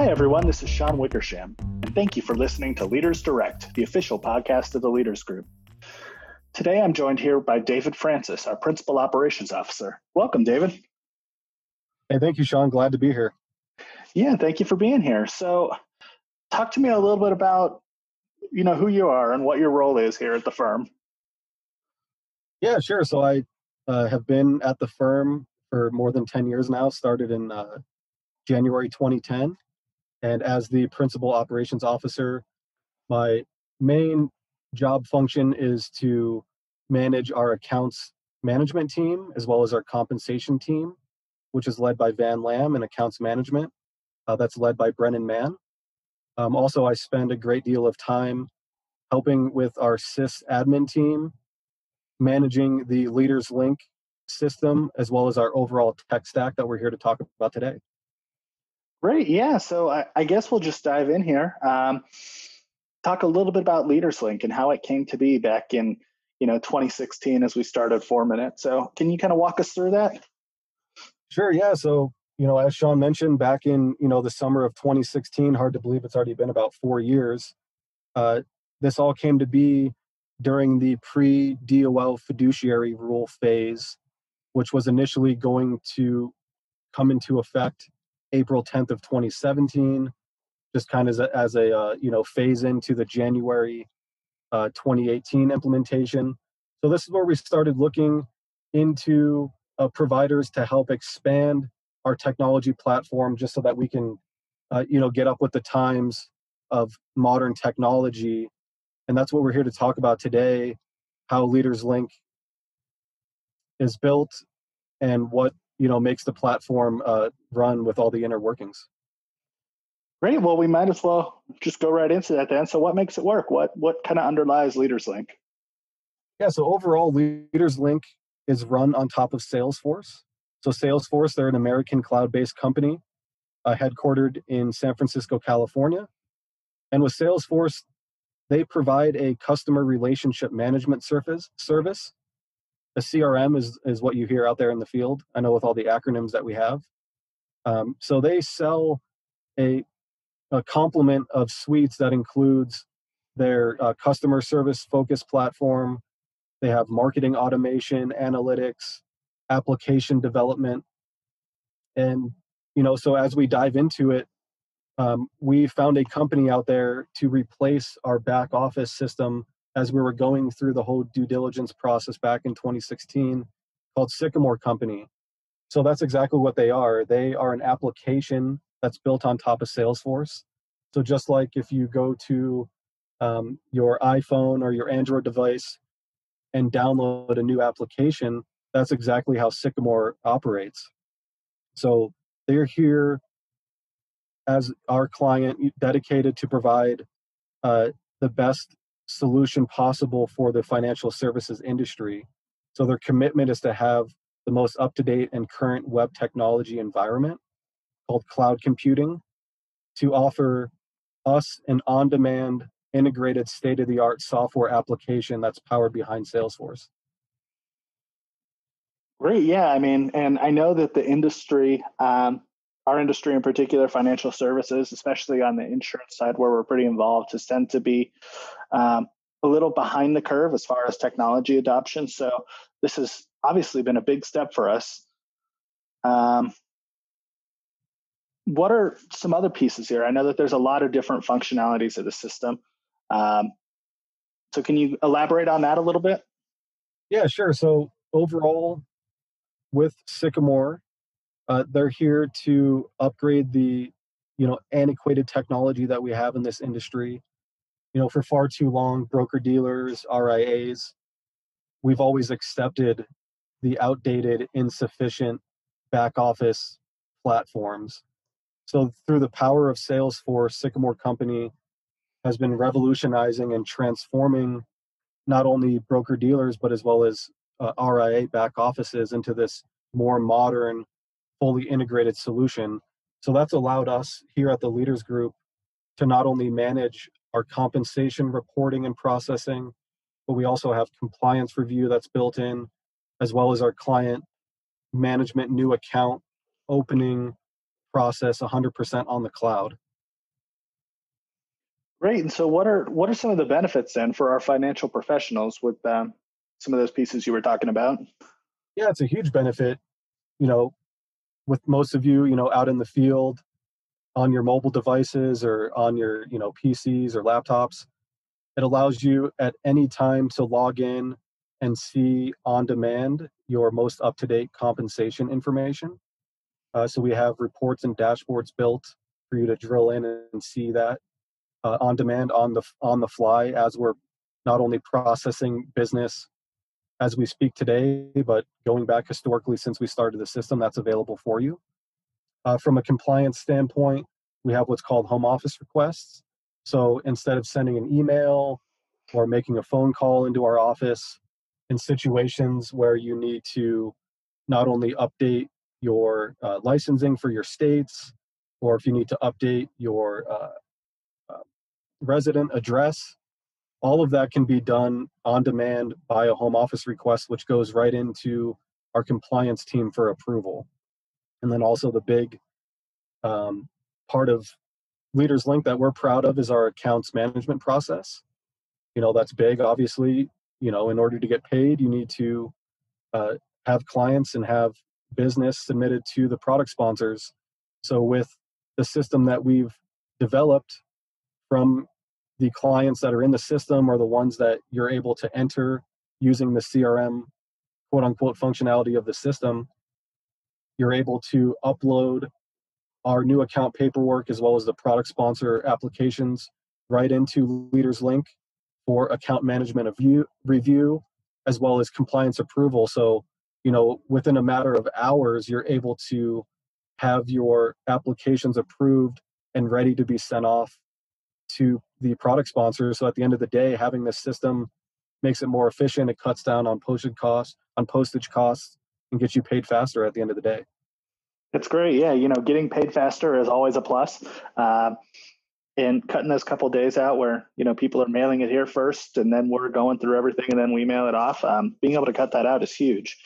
Hi, everyone. This is Sean Wickersham, and thank you for listening to Leaders Direct, the official podcast of the Leaders Group. Today, I'm joined here by David Francis, our Principal Operations Officer. Welcome, David. Hey, thank you, Sean. Glad to be here. Yeah, thank you for being here. So, talk to me a little bit about, who you are and what your role is here at the firm. Yeah, sure. So I have been at the firm for more than 10 years now, started in January 2010. And as the Principal Operations Officer, my main job function is to manage our accounts management team as well as our compensation team, which is led by Van Lam, and accounts management that's led by Brennan Mann. Also, I spend a great deal of time helping with our sys admin team, managing the Leaders Link system, as well as our overall tech stack that we're here to talk about today. Great. Yeah. So I guess we'll just dive in here. Talk a little bit about Leaders Link and how it came to be back in 2016 as we started 4Minute. So can you kind of walk us through that? Sure. Yeah. So as Sean mentioned, back in the summer of 2016, hard to believe it's already been about 4 years. This all came to be during the pre-DOL fiduciary rule phase, which was initially going to come into effect April 10th of 2017, just kind of as a phase into the January 2018 implementation. So this is where we started looking into providers to help expand our technology platform, just so that we can get up with the times of modern technology. And that's what we're here to talk about today, how Leaders Link is built and what makes the platform run with all the inner workings. Great. Well, we might as well just go right into that then. So what makes it work? What kind of underlies Leaders Link? Yeah, so overall, Leaders Link is run on top of Salesforce. So Salesforce, they're an American cloud-based company headquartered in San Francisco, California. And with Salesforce, they provide a customer relationship management service. A CRM is what you hear out there in the field, I know, with all the acronyms that we have. So they sell a complement of suites that includes their customer service focused platform. They have marketing automation, analytics, application development. And, so as we dive into it, we found a company out there to replace our back office system as we were going through the whole due diligence process back in 2016, called Sycamore Company. So that's exactly what they are. They are an application that's built on top of Salesforce. So just like if you go to your iPhone or your Android device and download a new application, that's exactly how Sycamore operates. So they're here as our client, dedicated to provide the best solution possible for the financial services industry. So their commitment is to have the most up-to-date and current web technology environment called cloud computing, to offer us an on-demand, integrated, state-of-the-art software application that's powered behind Salesforce. Great. Yeah. I mean, and I know that the industry, our industry in particular, financial services, especially on the insurance side where we're pretty involved, has tend to be a little behind the curve as far as technology adoption. So this has obviously been a big step for us. What are some other pieces here? I know that there's a lot of different functionalities of the system. So can you elaborate on that a little bit? Yeah, sure. So overall, with Sycamore, they're here to upgrade the antiquated technology that we have in this industry. For far too long, broker dealers, RIAs, we've always accepted the outdated, insufficient back office platforms. So through the power of Salesforce, Sycamore Company has been revolutionizing and transforming not only broker dealers, but as well as RIA back offices into this more modern, fully integrated solution. So that's allowed us here at the Leaders Group to not only manage our compensation reporting and processing, but we also have compliance review that's built in, as well as our client management new account opening process 100% on the cloud. Great. And so, what are some of the benefits then for our financial professionals with some of those pieces you were talking about? Yeah, it's a huge benefit. You know, with most of you, out in the field on your mobile devices or on your, PCs or laptops, it allows you at any time to log in and see on demand your most up to date compensation information. So we have reports and dashboards built for you to drill in and see that on demand, on the fly, as we're not only processing business as we speak today, but going back historically since we started the system, that's available for you. From a compliance standpoint, we have what's called home office requests. So instead of sending an email or making a phone call into our office in situations where you need to not only update your licensing for your states, or if you need to update your uh, resident address, all of that can be done on demand by a home office request, which goes right into our compliance team for approval. And then also the big um, part of Leaders Link that we're proud of is our accounts management process. That's big. Obviously, in order to get paid, you need to uh, have clients and have business submitted to the product sponsors. So with the system that we've developed, from the clients that are in the system or the ones that you're able to enter using the CRM quote unquote functionality of the system, you're able to upload our new account paperwork as well as the product sponsor applications right into Leaders Link for account management review as well as compliance approval. So, within a matter of hours, you're able to have your applications approved and ready to be sent off to the product sponsor. So at the end of the day, having this system makes it more efficient. It cuts down on postage costs, and gets you paid faster at the end of the day. That's great. Yeah, getting paid faster is always a plus. Uh, and cutting those couple days out where people are mailing it here first, and then we're going through everything, and then we mail it off. Being able to cut that out is huge.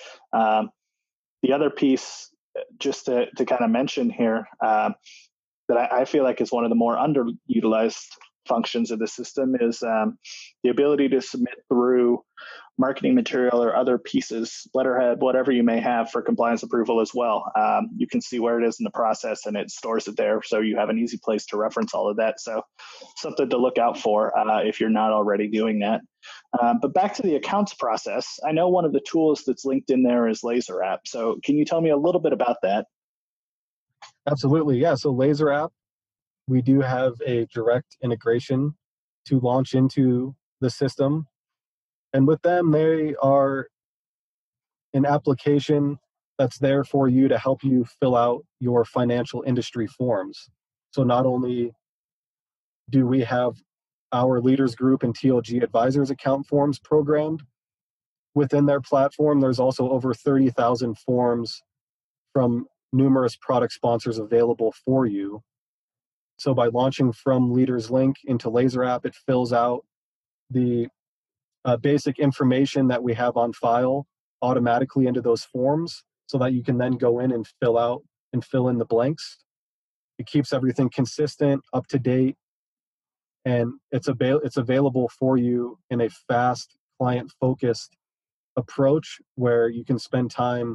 The other piece, just to kind of mention here, that I feel like is one of the more underutilized functions of the system is the ability to submit through marketing material or other pieces, letterhead, whatever you may have for compliance approval as well. You can see where it is in the process and it stores it there. So you have an easy place to reference all of that. So something to look out for if you're not already doing that. But back to the accounts process, I know one of the tools that's linked in there is Laser App. So can you tell me a little bit about that? Absolutely. Yeah. So Laser App, we do have a direct integration to launch into the system. And with them, they are an application that's there for you to help you fill out your financial industry forms. So not only do we have our leaders group and TLG advisors account forms programmed within their platform, there's also over 30,000 forms from numerous product sponsors available for you. So by launching from Leaders Link into Laser App, it fills out the basic information that we have on file automatically into those forms so that you can then go in and fill in the blanks. It keeps everything consistent, up to date, and it's available for you in a fast, client-focused approach where you can spend time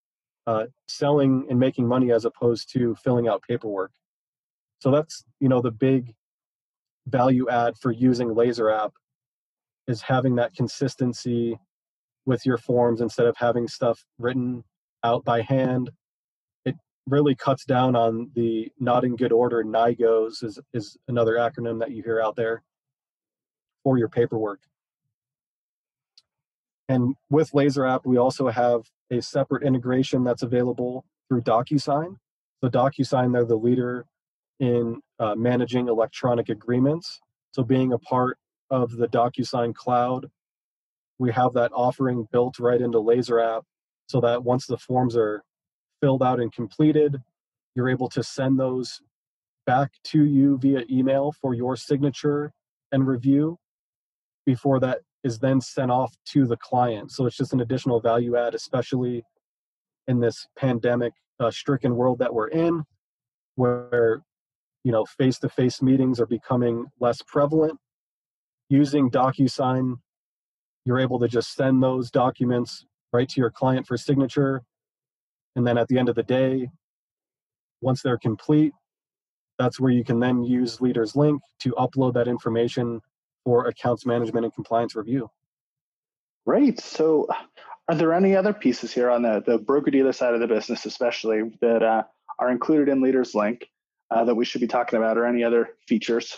selling and making money as opposed to filling out paperwork. So that's the big value add for using Laser App, is having that consistency with your forms instead of having stuff written out by hand. It really cuts down on the not in good order. NIGOs is another acronym that you hear out there for your paperwork. And with Laser App, we also have a separate integration that's available through DocuSign. So DocuSign, they're the leader in managing electronic agreements. So being a part of the DocuSign cloud, we have that offering built right into Laser App so that once the forms are filled out and completed, you're able to send those back to you via email for your signature and review before that is then sent off to the client. So it's just an additional value add, especially in this pandemic stricken world that we're in, where face-to-face meetings are becoming less prevalent. Using DocuSign, you're able to just send those documents right to your client for signature. And then at the end of the day, once they're complete, that's where you can then use Leaders Link to upload that information for accounts management and compliance review. Great. So are there any other pieces here on the broker-dealer side of the business, especially, that are included in Leaders Link that we should be talking about, or any other features?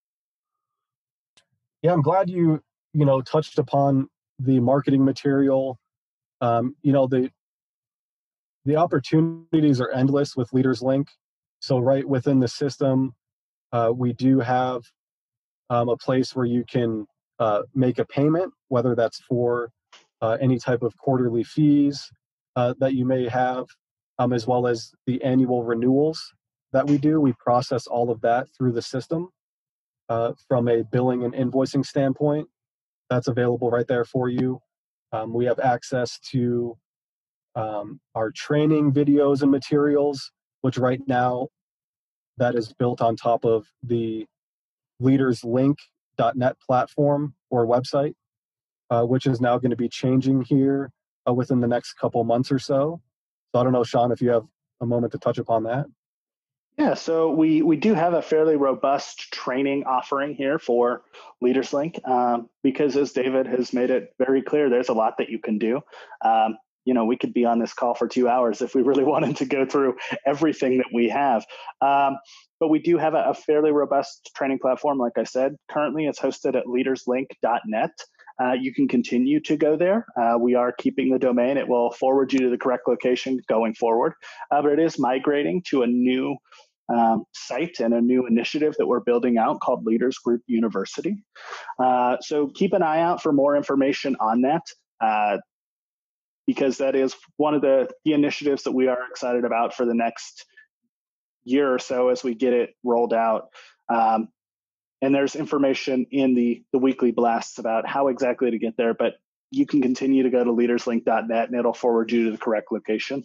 Yeah, I'm glad you touched upon the marketing material. The opportunities are endless with Leaders Link. So right within the system, we do have a place where you can make a payment, whether that's for any type of quarterly fees that you may have, as well as the annual renewals that we do. We process all of that through the system from a billing and invoicing standpoint. That's available right there for you. We have access to our training videos and materials, which right now that is built on top of the leaderslink.net platform or website, which is now going to be changing here within the next couple months or so. So I don't know, Sean, if you have a moment to touch upon that. Yeah, so we do have a fairly robust training offering here for LeadersLink, because as David has made it very clear, there's a lot that you can do. We could be on this call for 2 hours if we really wanted to go through everything that we have. But we do have a fairly robust training platform, like I said. Currently, it's hosted at leaderslink.net. You can continue to go there. We are keeping the domain. It will forward you to the correct location going forward. But it is migrating to a new site and a new initiative that we're building out called Leaders Group University. So keep an eye out for more information on that, because that is one of the initiatives that we are excited about for the next year or so as we get it rolled out. And there's information in the weekly blasts about how exactly to get there, but you can continue to go to leaderslink.net and it'll forward you to the correct location.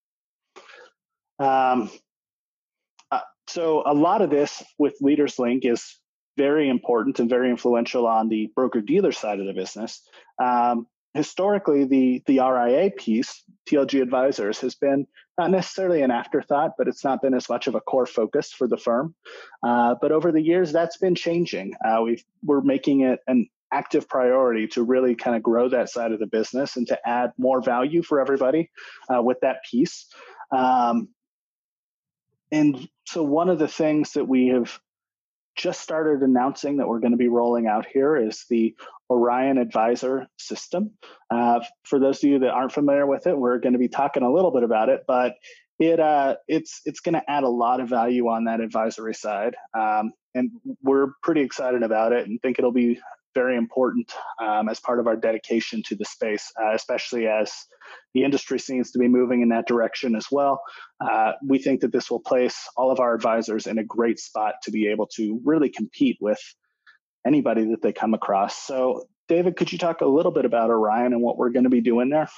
So a lot of this with LeadersLink is very important and very influential on the broker-dealer side of the business. Historically, the RIA piece, TLG Advisors, has been not necessarily an afterthought, but it's not been as much of a core focus for the firm. But over the years, that's been changing. We're making it an active priority to really kind of grow that side of the business and to add more value for everybody with that piece. And so one of the things that we have just started announcing that we're going to be rolling out here is the Orion Advisor system. For those of you that aren't familiar with it, we're going to be talking a little bit about it, but it's going to add a lot of value on that advisory side. And we're pretty excited about it and think it'll be very important as part of our dedication to the space, especially as the industry seems to be moving in that direction as well. We think that this will place all of our advisors in a great spot to be able to really compete with anybody that they come across. So, David, could you talk a little bit about Orion and what we're going to be doing there?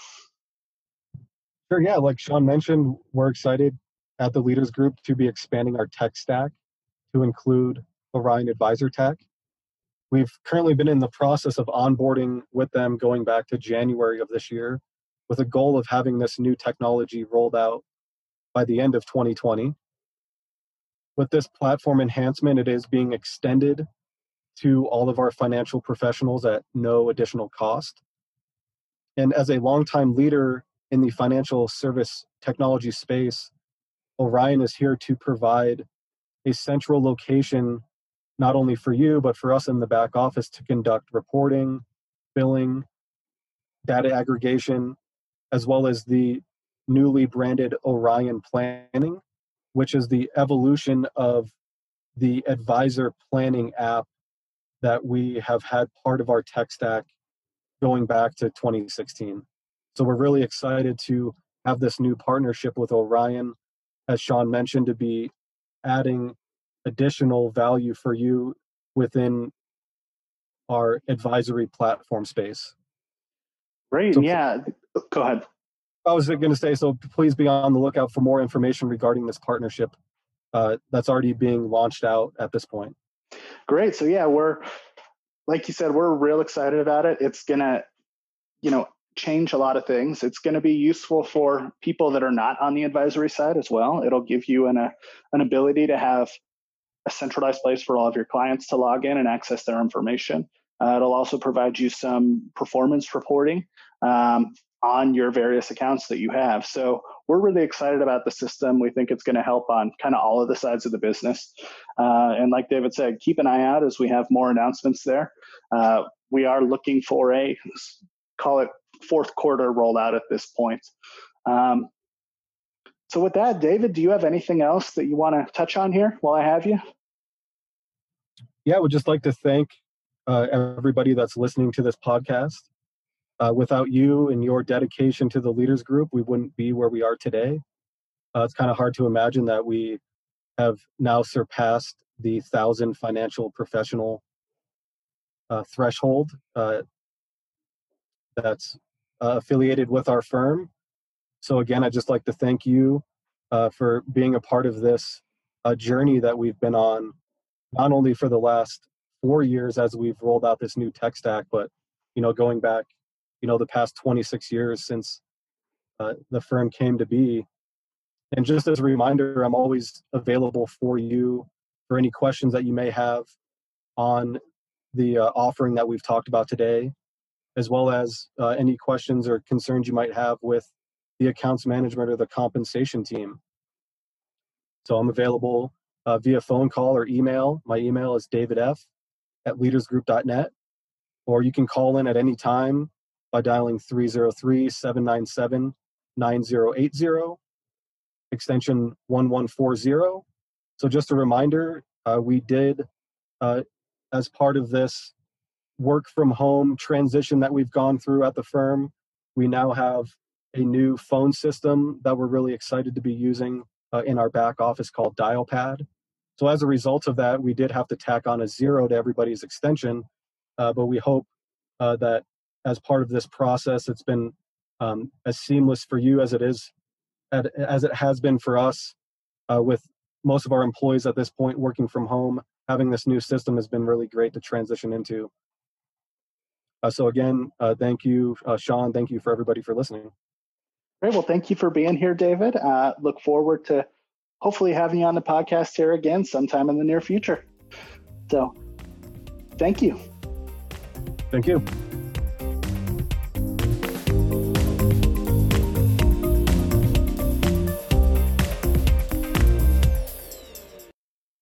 Sure, yeah. Like Sean mentioned, we're excited at the Leaders Group to be expanding our tech stack to include Orion Advisor Tech. We've currently been in the process of onboarding with them going back to January of this year, with a goal of having this new technology rolled out by the end of 2020. With this platform enhancement, it is being extended to all of our financial professionals at no additional cost. And as a longtime leader in the financial service technology space, Orion is here to provide a central location, not only for you, but for us in the back office to conduct reporting, billing, data aggregation, as well as the newly branded Orion Planning, which is the evolution of the advisor planning app that we have had part of our tech stack going back to 2016. So we're really excited to have this new partnership with Orion, as Sean mentioned, to be adding additional value for you within our advisory platform space. Great. So, yeah. Go ahead. I was going to say, so please be on the lookout for more information regarding this partnership that's already being launched out at this point. Great. So yeah, like you said, we're real excited about it. It's gonna, change a lot of things. It's going to be useful for people that are not on the advisory side as well. It'll give you an ability to have a centralized place for all of your clients to log in and access their information. It'll also provide you some performance reporting on your various accounts that you have. So we're really excited about the system. We think it's going to help on kind of all of the sides of the business. And like David said, keep an eye out as we have more announcements there. We are looking for call it fourth quarter rollout at this point. So with that, David, do you have anything else that you want to touch on here while I have you? Yeah, I would just like to thank everybody that's listening to this podcast. Without you and your dedication to the Leaders Group, we wouldn't be where we are today. It's kind of hard to imagine that we have now surpassed the 1,000 financial professional threshold that's affiliated with our firm. So again, I'd just like to thank you for being a part of this journey that we've been on, not only for the last 4 years as we've rolled out this new tech stack, but going back, the past 26 years since the firm came to be. And just as a reminder, I'm always available for you for any questions that you may have on the offering that we've talked about today, as well as any questions or concerns you might have with the accounts management or the compensation team. So I'm available via phone call or email. My email is davidf@leadersgroup.net, or you can call in at any time by dialing 303-797-9080, extension 1140. So just a reminder, we did, as part of this work from home transition that we've gone through at the firm, we now have a new phone system that we're really excited to be using in our back office called Dialpad. So as a result of that, we did have to tack on a 0 to everybody's extension, but we hope that as part of this process, it's been as seamless for you as it has been for us, with most of our employees at this point working from home. Having this new system has been really great to transition into. So again, thank you, Sean. Thank you for everybody for listening. Great. Well, thank you for being here, David. Look forward to hopefully having you on the podcast here again sometime in the near future. So thank you. Thank you.